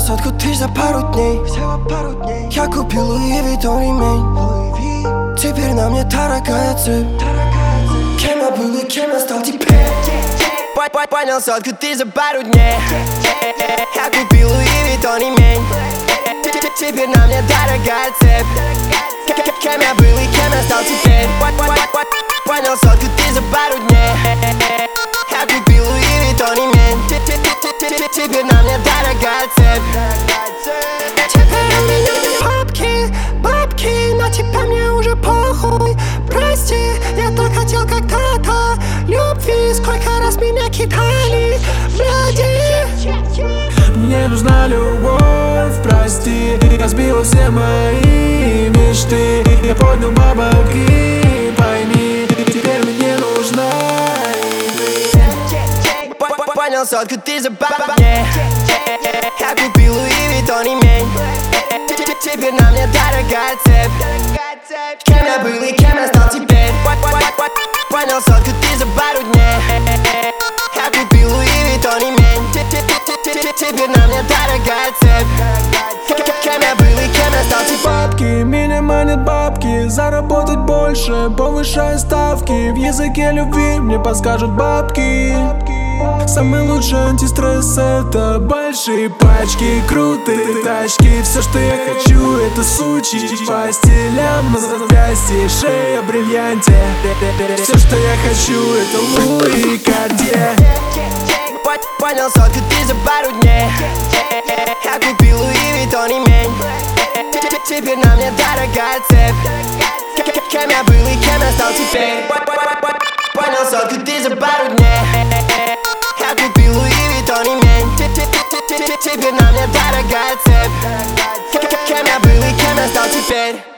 сотку тысяч за пару дней. Я купил Луи Виттон ремень. Теперь на мне дорогая цепь. Кем я был и кем я стал теперь? Понял сотку тысяч за пару дней. Я купил Луи Виттон ремень. Теперь на мне дорогая цепь. Кем я был и кем я стал теперь? Понял сотку тысяч за пару дней. Я купил Луи Виттон ремень. Теперь на мне дорогая цепь. Теперь у меня бабки, но теперь мне уже похуй. Прости, я так хотел когда-то любви, сколько раз меня кидали, бляди. Мне нужна любовь, прости, разбила все мои мечты. Я поднял бабки, пойми, теперь мне нужна ты. Понял сотку ты за бабки. Я купил Луи Виттон ремень. Теперь на мне дорогая цепь. Кем я был и кем я стал теперь? Понял сотку ты за пару дней. Я купил Луи Виттон ремень. Теперь на мне дорогая цепь. Кем я был и кем я стал теперь? Бабки, меня манят бабки. Заработать больше, повышая ставки. В языке любви мне подскажут бабки. Самый лучший антистресс — это большие пачки, крутые тачки. Все, что я хочу, это сучи по стилям на запястье, шея, бриллианте. Все, что я хочу, это Луи Кардье. Понял сотку ты за пару дней. Я купил Луи Виттон ремень. Теперь на мне дорогая цепь. Кем я был и кем я стал теперь? Понял сотку ты за пару дней. Я купил Луи Виттон ремень. Теперь на мне дорогая цепь. Кем я был и кем я стал теперь?